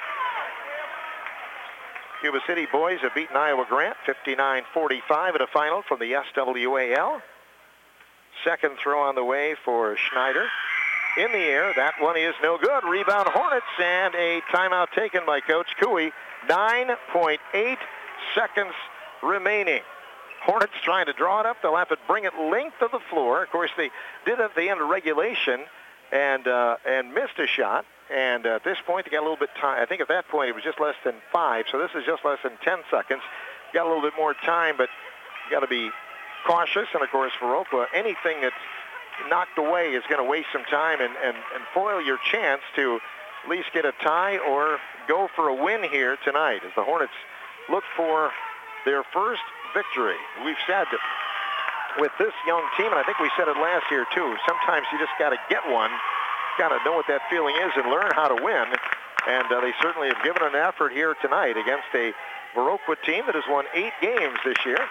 Yuba City boys have beaten Iowa Grant fifty-nine forty-five in a final from the S W A L. Second throw on the way for Schneider. In the air, that one is no good. Rebound Hornets, and a timeout taken by Coach Cooey. nine point eight seconds remaining. Hornets trying to draw it up. They'll have to bring it length of the floor. Of course, they did at the end of regulation and uh, and missed a shot. And uh, at this point, they got a little bit time. I think at that point, it was just less than five. So this is just less than ten seconds. Got a little bit more time, but you got to be cautious. And, of course, for Viroqua, anything that's knocked away is going to waste some time and, and, and foil your chance to at least get a tie or go for a win here tonight as the Hornets look for their first victory. We've said with this young team, and I think we said it last year too, sometimes you just got to get one, got to know what that feeling is and learn how to win. And uh, they certainly have given an effort here tonight against a Viroqua team that has won eight games this year.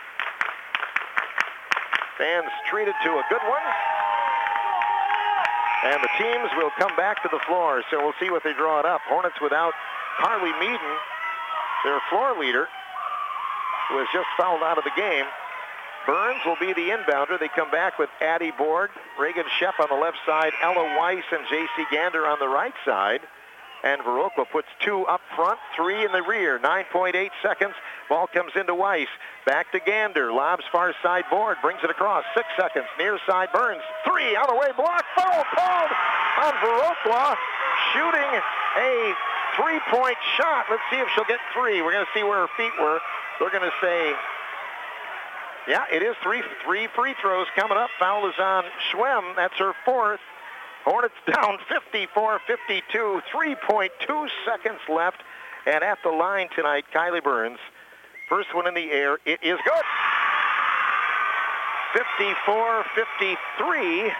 Fans treated to a good one. And the teams will come back to the floor, so we'll see what they draw it up. Hornets without Carly Meaden, their floor leader, who has just fouled out of the game. Burns will be the inbounder. They come back with Addie Board, Reagan Shep on the left side, Ella Weiss and J C Gander on the right side. And Viroqua puts two up front, three in the rear. nine point eight seconds. Ball comes into Weiss. Back to Gander. Lobs far side Board. Brings it across. Six seconds. Near side Burns. Three on the way. Block. Foul called on Viroqua. Shooting a three-point shot. Let's see if she'll get three. We're going to see where her feet were. We're going to say, yeah, it is three, three free throws coming up. Foul is on Schwem. That's her fourth. Hornets down fifty-four fifty-two, three point two seconds left. And at the line tonight, Kylie Burns. First one in the air. It is good. fifty-four fifty-three.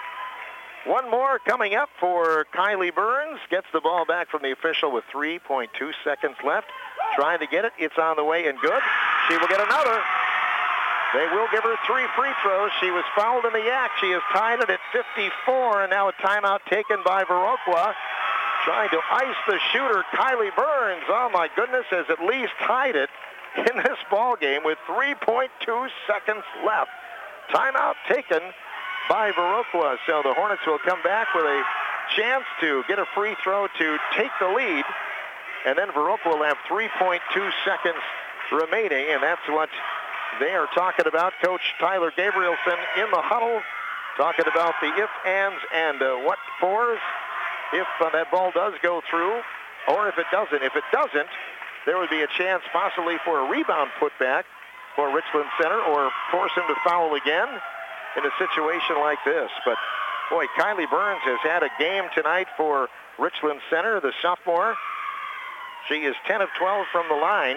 One more coming up for Kylie Burns. Gets the ball back from the official with three point two seconds left. Trying to get it. It's on the way and good. She will get another. They will give her three free throws. She was fouled in the act. She has tied it at fifty-four, and now a timeout taken by Viroqua. Trying to ice the shooter, Kylie Burns. Oh, my goodness, has at least tied it in this ball game with three point two seconds left. Timeout taken by Viroqua. So the Hornets will come back with a chance to get a free throw to take the lead. And then Viroqua will have three point two seconds remaining, and that's what they are talking about. Coach Tyler Gabrielson in the huddle, talking about the if, ands, and uh, what fors if uh, that ball does go through, or if it doesn't. If it doesn't, there would be a chance possibly for a rebound putback for Richland Center, or force him to foul again in a situation like this. But, boy, Kylie Burns has had a game tonight for Richland Center, the sophomore. She is ten of twelve from the line.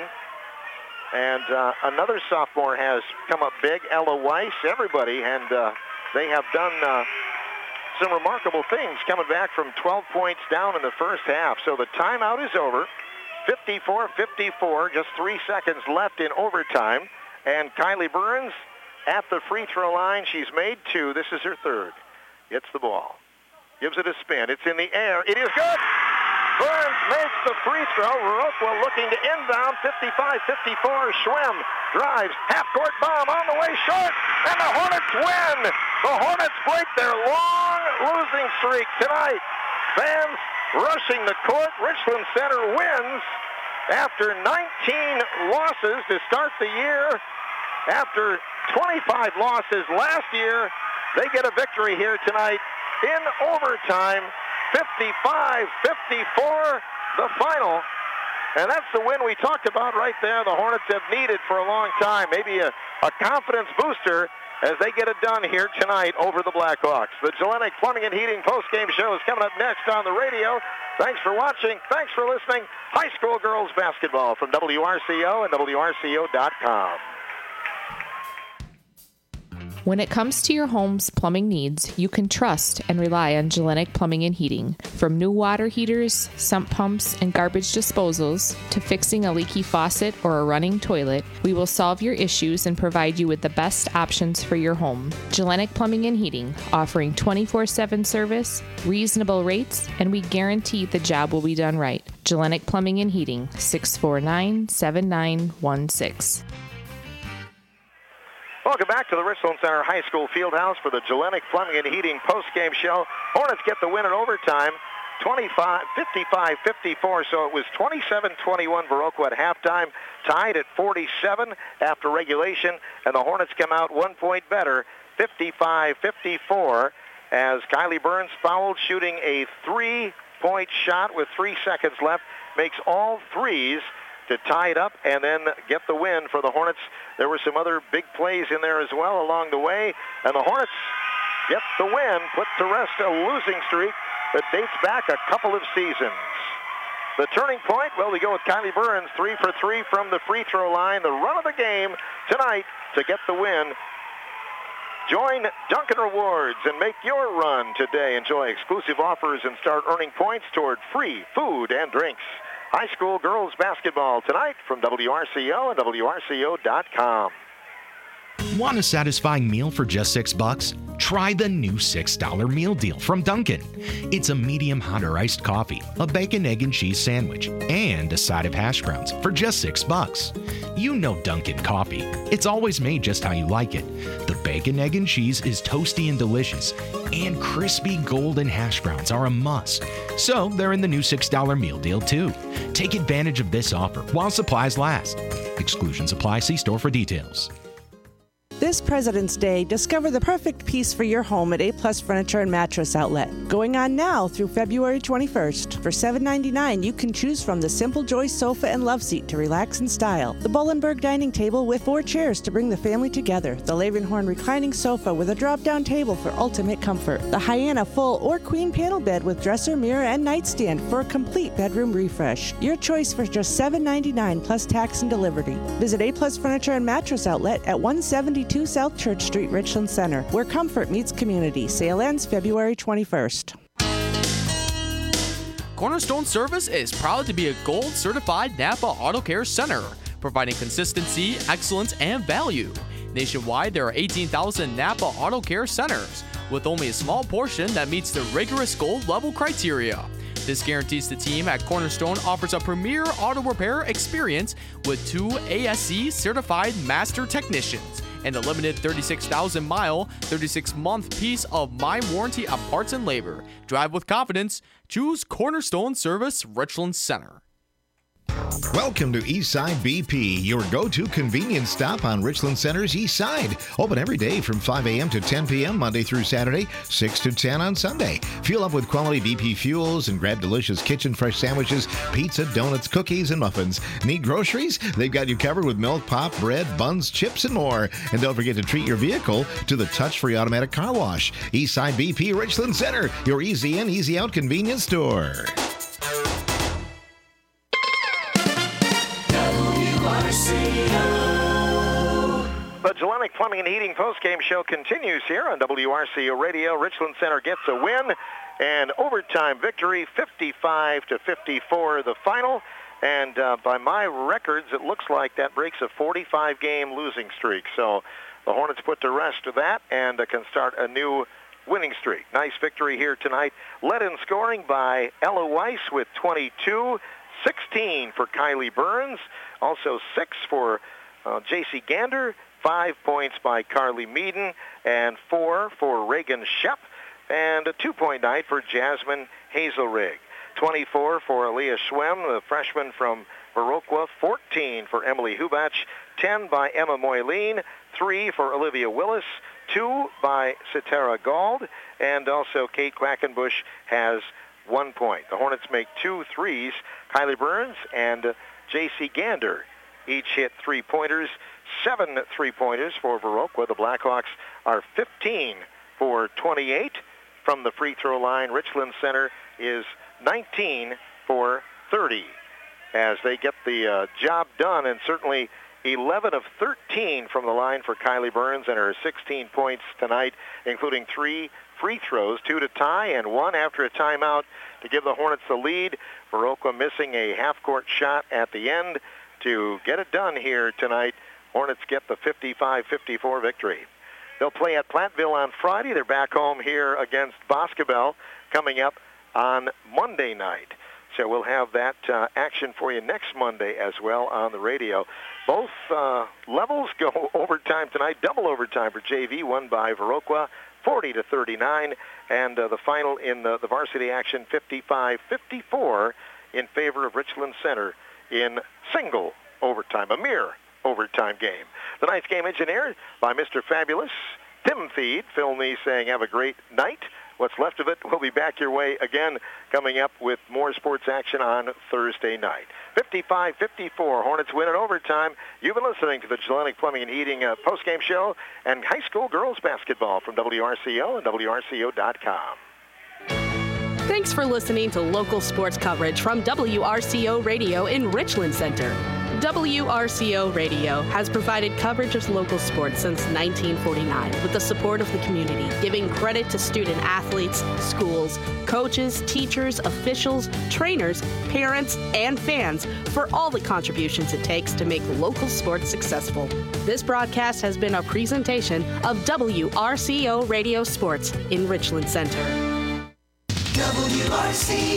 And uh, another sophomore has come up big, Ella Weiss, everybody, and uh, they have done uh, some remarkable things coming back from twelve points down in the first half. So the timeout is over. fifty-four fifty-four, just three seconds left in overtime. And Kylie Burns at the free throw line. She's made two. This is her third. Gets the ball. Gives it a spin. It's in the air. It is good. Burns makes the free throw. Viroqua looking to inbound. fifty-five fifty-four. Schwem drives. Half-court bomb on the way short. And the Hornets win. The Hornets break their long losing streak tonight. Fans rushing the court. Richland Center wins after nineteen losses to start the year. After twenty-five losses last year, they get a victory here tonight in overtime. fifty-five fifty-four, the final. And that's the win we talked about right there. The Hornets have needed for a long time. Maybe a, a confidence booster as they get it done here tonight over the Blackhawks. The Gillenic Plumbing and Heating postgame show is coming up next on the radio. Thanks for watching. Thanks for listening. High school girls basketball from W R C O and W R C O dot com. When it comes to your home's plumbing needs, you can trust and rely on Gillenic Plumbing and Heating. From new water heaters, sump pumps, and garbage disposals, to fixing a leaky faucet or a running toilet, we will solve your issues and provide you with the best options for your home. Gillenic Plumbing and Heating, offering twenty-four seven service, reasonable rates, and we guarantee the job will be done right. Gillenic Plumbing and Heating, six four nine, seven nine one six. Welcome back to the Richland Center High School Fieldhouse for the Gillenic Plumbing and Heating postgame show. Hornets get the win in overtime, twenty-five, fifty-five fifty-four, so it was twenty-seven twenty-one Viroqua at halftime, tied at forty-seven after regulation, and the Hornets come out one point better, fifty-five fifty-four, as Kylie Burns fouled, shooting a three-point shot with three seconds left, makes all threes to tie it up and then get the win for the Hornets. There were some other big plays in there as well along the way, and the Hornets get the win, put to rest a losing streak that dates back a couple of seasons. The turning point, well, we go with Kylie Burns, three for three from the free throw line, the run of the game tonight to get the win Join Dunkin' Rewards and make your run today. Enjoy exclusive offers and start earning points toward free food and drinks. High school girls basketball tonight from W R C O and W R C O dot com. Want a satisfying meal for just six bucks? Try the new six dollar meal deal from Dunkin'. It's a medium hot or iced coffee, a bacon, egg, and cheese sandwich, and a side of hash browns for just six bucks. You know Dunkin' coffee. It's always made just how you like it. The bacon, egg, and cheese is toasty and delicious, and crispy golden hash browns are a must. So they're in the new six dollar meal deal too. Take advantage of this offer while supplies last. Exclusions apply. See store for details. This President's Day, discover the perfect piece for your home at A-Plus Furniture and Mattress Outlet. Going on now through February twenty-first. For seven ninety-nine, you can choose from the Simple Joy sofa and love seat to relax in style, the Bullenberg dining table with four chairs to bring the family together, the Levenhorn reclining sofa with a drop-down table for ultimate comfort, the Hyena full or queen panel bed with dresser, mirror, and nightstand for a complete bedroom refresh. Your choice for just seven ninety-nine plus tax and delivery. Visit A-Plus Furniture and Mattress Outlet at one seventy-two South Church Street, Richland Center, where comfort meets community. Sale ends February twenty-first. Cornerstone Service is proud to be a gold certified Napa Auto Care Center, providing consistency, excellence, and value. Nationwide, there are eighteen thousand Napa Auto Care Centers, with only a small portion that meets the rigorous gold level criteria. This guarantees the team at Cornerstone offers a premier auto repair experience with two A S C certified master technicians and a limited thirty-six thousand mile, thirty-six month piece of My Warranty on parts and labor. Drive with confidence. Choose Cornerstone Service Richland Center. Welcome to Eastside B P, your go-to convenience stop on Richland Center's East Side. Open every day from five a.m. to ten p.m. Monday through Saturday, six to ten on Sunday. Fuel up with quality B P fuels and grab delicious kitchen fresh sandwiches, pizza, donuts, cookies, and muffins. Need groceries? They've got you covered with milk, pop, bread, buns, chips, and more. And don't forget to treat your vehicle to the touch-free automatic car wash. Eastside B P Richland Center, your easy in, easy out convenience store. The Gellenic Plumbing and Heating postgame show continues here on W R C O Radio. Richland Center gets a win and overtime victory, fifty-five to fifty-four, the final. And uh, by my records, it looks like that breaks a forty-five game losing streak. So the Hornets put to rest of that and uh, can start a new winning streak. Nice victory here tonight. Led in scoring by Ella Weiss with twenty-two, sixteen for Kylie Burns, also six for uh, J C Gander, five points by Carly Meaden, and four for Reagan Shep, and a two-point night for Jasmine Hazelrig. twenty-four for Aaliyah Schwem, the freshman from Viroqua, fourteen for Emily Hubach, ten by Emma Moyleen, three for Olivia Willis, two by Cetera Gald, and also Kate Quackenbush has one point. The Hornets make two threes. Kylie Burns and uh, J C Gander each hit three-pointers, seven three-pointers for Viroqua. The Blackhawks are fifteen for twenty-eight from the free throw line. Richland Center is nineteen for thirty as they get the uh, job done, and certainly eleven of thirteen from the line for Kylie Burns and her sixteen points tonight, including three free throws, two to tie and one after a timeout to give the Hornets the lead. Viroqua missing a half-court shot at the end to get it done here tonight. Hornets get the fifty-five fifty-four victory. They'll play at Platteville on Friday. They're back home here against Boscobel coming up on Monday night. So we'll have that uh, action for you next Monday as well on the radio. Both uh, levels go overtime tonight, double overtime for J V, won by Viroqua, forty to thirty-nine, and uh, the final in the, the varsity action, fifty-five fifty-four in favor of Richland Center in single overtime, a mere overtime game. Tonight's game engineered by Mister Fabulous, Tim Feed. Phil Nee saying have a great night. What's left of it will be back your way again coming up with more sports action on Thursday night. fifty-five fifty-four, Hornets win in overtime. You've been listening to the Gellenic Plumbing and Heating uh, postgame show and high school girls basketball from W R C O and W R C O dot com. Thanks for listening to local sports coverage from W R C O Radio in Richland Center. W R C O Radio has provided coverage of local sports since nineteen forty-nine with the support of the community, giving credit to student athletes, schools, coaches, teachers, officials, trainers, parents, and fans for all the contributions it takes to make local sports successful. This broadcast has been a presentation of W R C O Radio Sports in Richland Center. W R C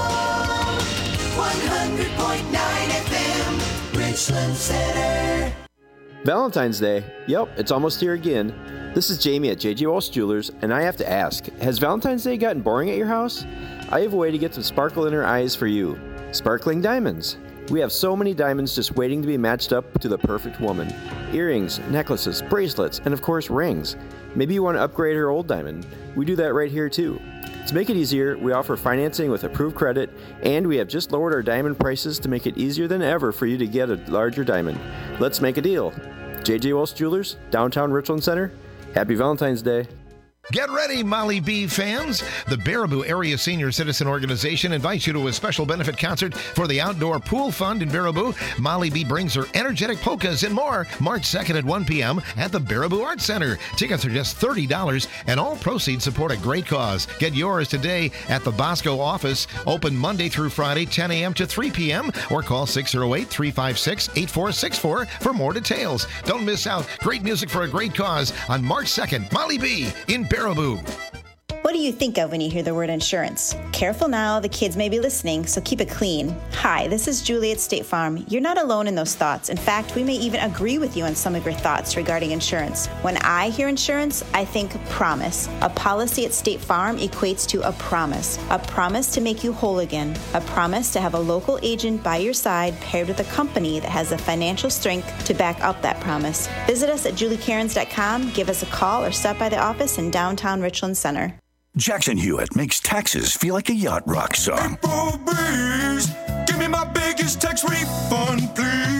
O one hundred point nine F M, Richland Center. Valentine's Day. Yep, it's almost here again. This is Jamie at J J Walsh Jewelers, and I have to ask, has Valentine's Day gotten boring at your house? I have a way to get some sparkle in her eyes for you. Sparkling diamonds. We have so many diamonds just waiting to be matched up to the perfect woman. Earrings, necklaces, bracelets, and of course rings. Maybe you want to upgrade her old diamond. We do that right here too. To make it easier, we offer financing with approved credit, and we have just lowered our diamond prices to make it easier than ever for you to get a larger diamond. Let's make a deal. J J Walsh Jewelers, downtown Richland Center. Happy Valentine's Day. Get ready, Molly B fans! The Baraboo Area Senior Citizen Organization invites you to a special benefit concert for the Outdoor Pool Fund in Baraboo. Molly B brings her energetic polkas and more March second at one p.m. at the Baraboo Arts Center. Tickets are just thirty dollars, and all proceeds support a great cause. Get yours today at the Bosco office, open Monday through Friday, ten a.m. to three p.m., or call six oh eight, three five six, eight four six four for more details. Don't miss out. Great music for a great cause on March second. Molly B in Baraboo. What do you think of when you hear the word insurance? Careful now, the kids may be listening, so keep it clean. Hi, this is Julie at State Farm. You're not alone in those thoughts. In fact, we may even agree with you on some of your thoughts regarding insurance. When I hear insurance, I think promise. A policy at State Farm equates to a promise. A promise to make you whole again. A promise to have a local agent by your side paired with a company that has the financial strength to back up that promise. Visit us at julie cairns dot com, give us a call, or stop by the office in downtown Richland Center. Jackson Hewitt makes taxes feel like a yacht rock song. April breeze, give me my biggest tax refund,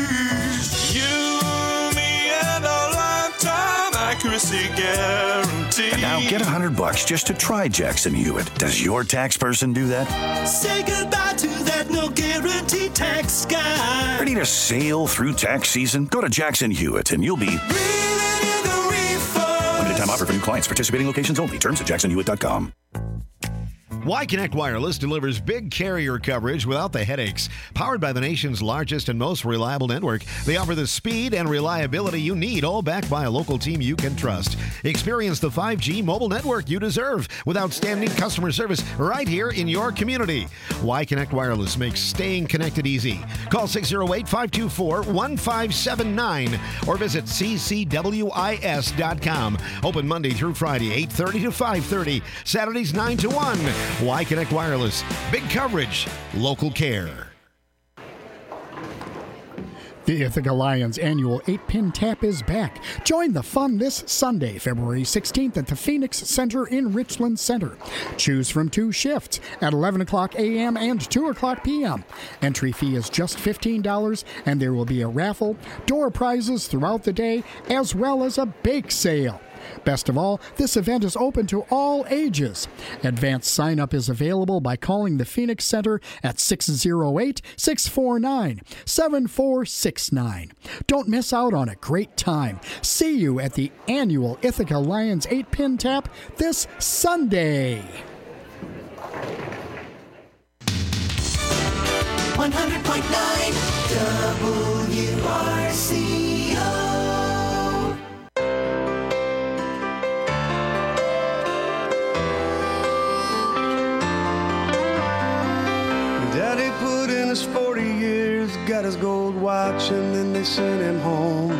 please. You, me, and a lifetime accuracy guarantee. And now get a hundred bucks just to try Jackson Hewitt. Does your tax person do that? Say goodbye to that no guarantee tax guy. Ready to sail through tax season? Go to Jackson Hewitt and you'll be... Limited time offer for new clients. Participating locations only. Terms at jackson hewitt dot com. Y-Connect Wireless delivers big carrier coverage without the headaches. Powered by the nation's largest and most reliable network, they offer the speed and reliability you need, all backed by a local team you can trust. Experience the five G mobile network you deserve with outstanding customer service right here in your community. Y-Connect Wireless makes staying connected easy. Call six oh eight, five two four, one five seven nine or visit c c w i s dot com. Open Monday through Friday, eight thirty to five thirty, Saturdays nine to one. Y-Connect Wireless. Big coverage. Local care. The Ithaca Lions annual eight-pin tap is back. Join the fun this Sunday, February sixteenth at the Phoenix Center in Richland Center. Choose from two shifts at eleven o'clock a.m. and two o'clock p.m. Entry fee is just fifteen dollars, and there will be a raffle, door prizes throughout the day, as well as a bake sale. Best of all, this event is open to all ages. Advanced sign-up is available by calling the Phoenix Center at six oh eight, six four nine, seven four six nine. Don't miss out on a great time. See you at the annual Ithaca Lions eight-pin tap this Sunday. one hundred point nine W R C O. Daddy put in his forty years, got his gold watch, and then they sent him home.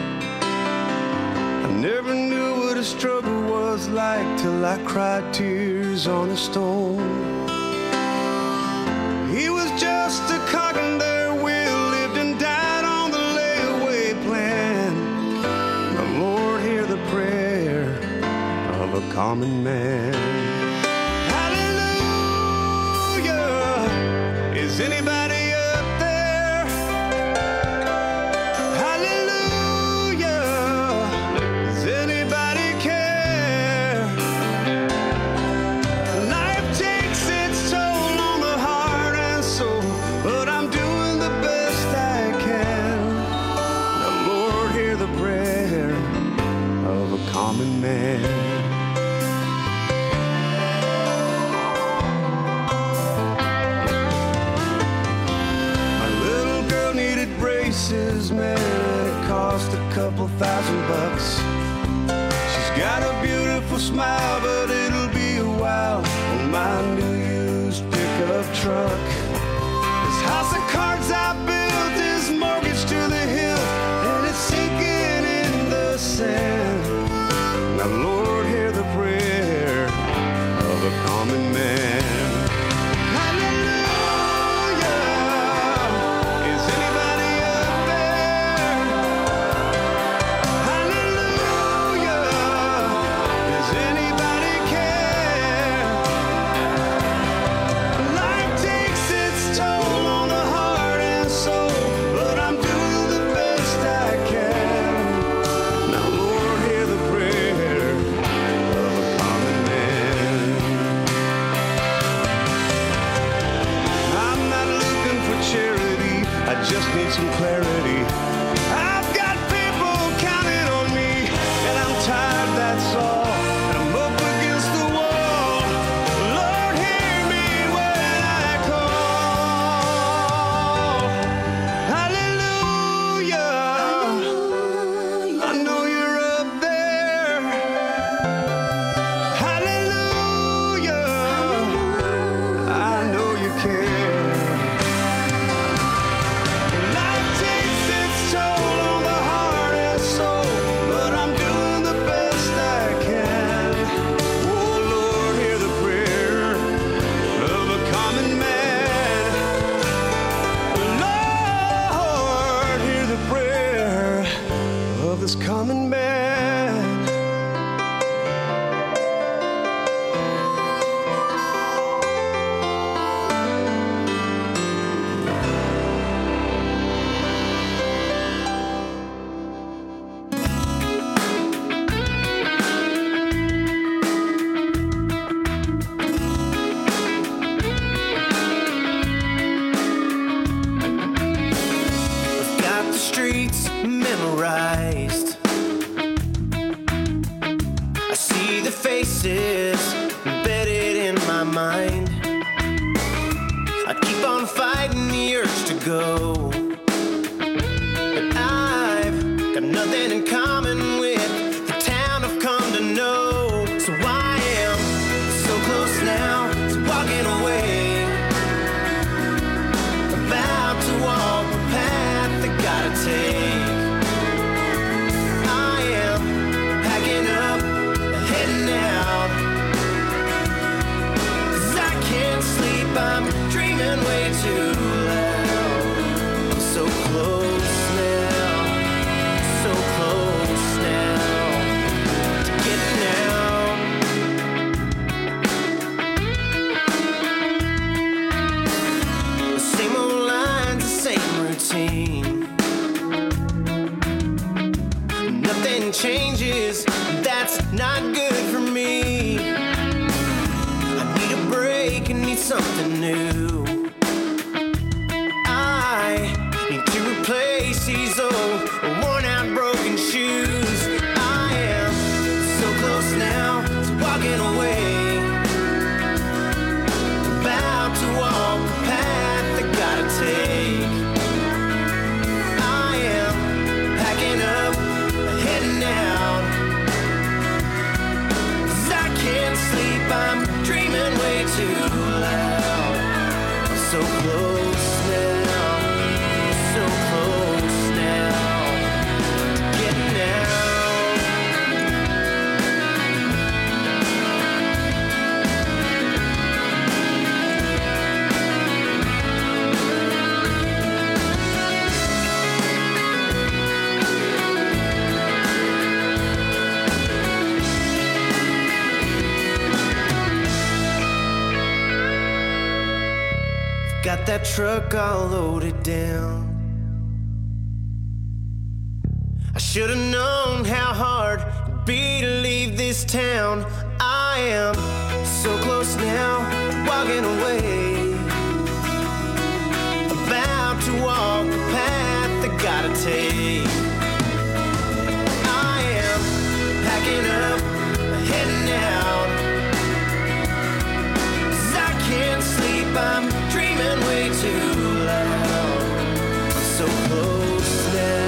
I never knew what a struggle was like till I cried tears on a stone. He was just a cog in their wheel, lived and died on the layaway plan. The Lord hear the prayer of a common man. Is anybody up there? Hallelujah. Does anybody care? Life takes its toll on the heart and soul, but I'm doing the best I can. his man, and it cost a couple thousand bucks. She's got a beautiful smile, but it'll be a while on my new used pickup truck. This house of cards I built is mortgaged to the hilt, and it's sinking in the sand. Now, Lord, hear the prayer of a common man. Just need some clarity. I've got people counting on me, and I'm tired, that's all. And I'm up against the wall. Lord, hear me when I call. Hallelujah. Hallelujah. I know you're up there. Hallelujah. Hallelujah. I know you care. Common man. I've got the streets memorized. Faces embedded in my mind. I keep on fighting the urge to go, but I've got nothing in common with the town I've come to know. So I am so close now to walking away, about to walk the path I gotta take. I am packing up, heading out, 'cause I can't sleep, I'm dreaming way too loud. I'm so close now, so close now to getting out. The same old lines, the same routine. Nothing changes, that's not good for me. I need a break, I need something new. I need to replace these old, worn out, broken shoes. I am so close now to walking away, about to walk the path I gotta take. I am packing up, heading out, 'cause I can't sleep, I'm dreaming way too loud. I'm so close now, so close now to getting out. Got that truck all loaded down. I should have known how hard it'd be to leave this town. I am so close now, walking away, about to walk the path I gotta take. I am packing up, heading out, 'cause I can't sleep, I'm dreaming way too loud. I'm so close now.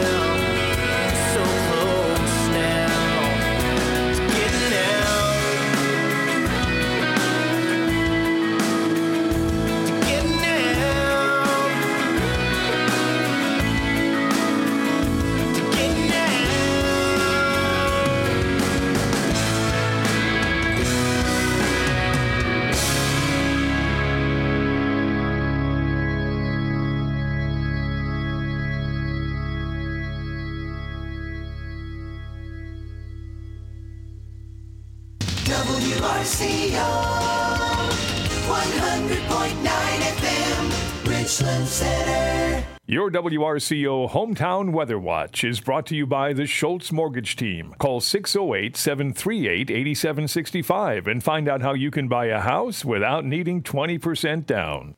R C O, one hundred point nine F M, Richland Center. Your W R C O Hometown Weather Watch is brought to you by the Schultz Mortgage Team. Call six oh eight, seven three eight, eight seven six five and find out how you can buy a house without needing twenty percent down.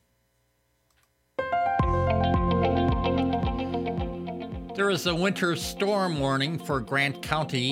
There is a winter storm warning for Grant County